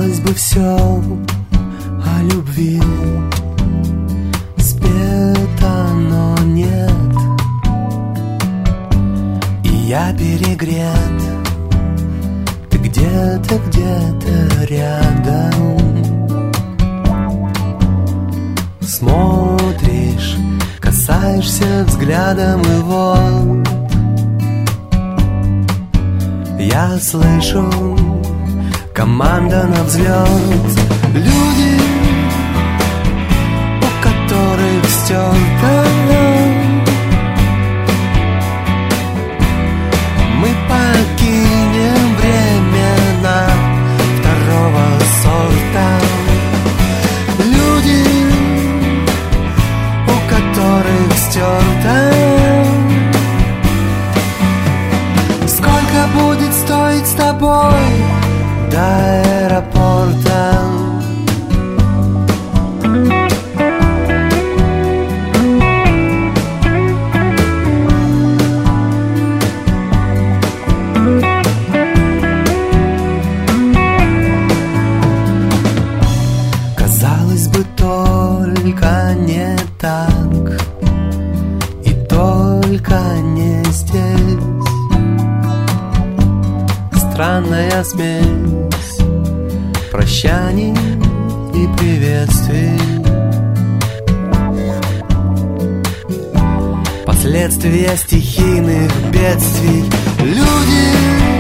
Казалось бы, все о любви спето, но нет. И я перегрет, ты где-то рядом. Смотришь, касаешься взглядом, и вот я слышу, команда на взлет. Люди, у которых стерто, мы покинем времена второго сорта. Люди, у которых стерто. Сколько будет стоить с тобой до аэропорта? Казалось бы, только не так, и только не здесь. Странная смесь прощаний и приветствий, последствия стихийных бедствий. Люди,